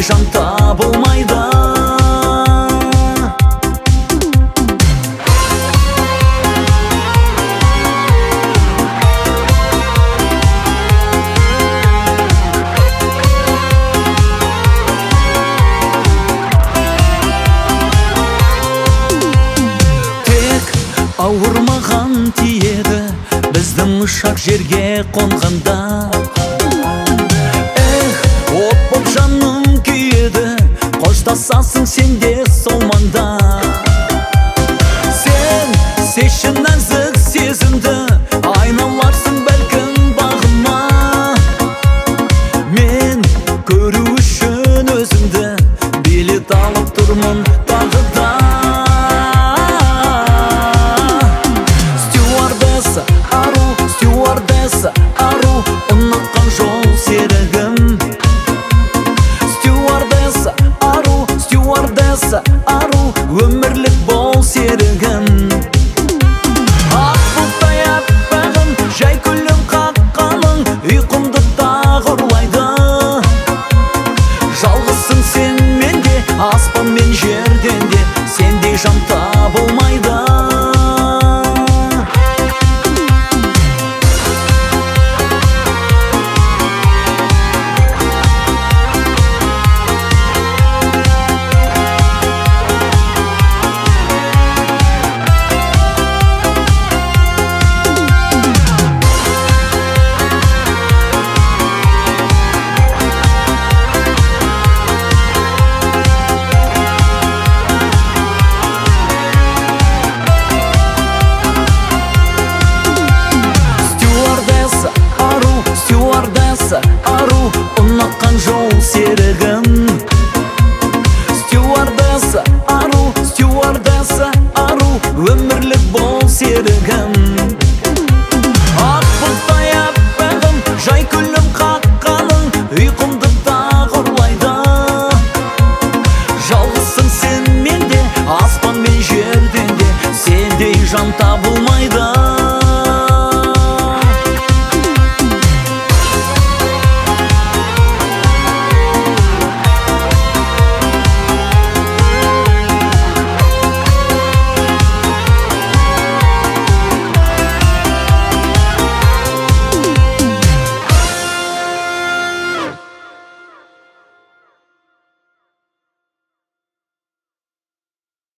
жан табылмайды. Ауырмаған тиеді біздің ұшақ жерге қонғанда. От боп жаным күйеді, қоштасасың сен де сол маңда. Сен сеші нәзік сезімді, айналарсың бәлкім бағыма. Мен көру үшін өзімді, билет алып тұрмын тағы да. Стюардесса ару, ұнатқан жол серігім. Стюардесса ару, өмірлік бол серігім. Ақ бұлттай аппағым, жай күлім қаққаның, ұйқымды тағы ұрлайды. Жалғызсың сен менде, аспан мен жерден де, сендей жан табылмайды.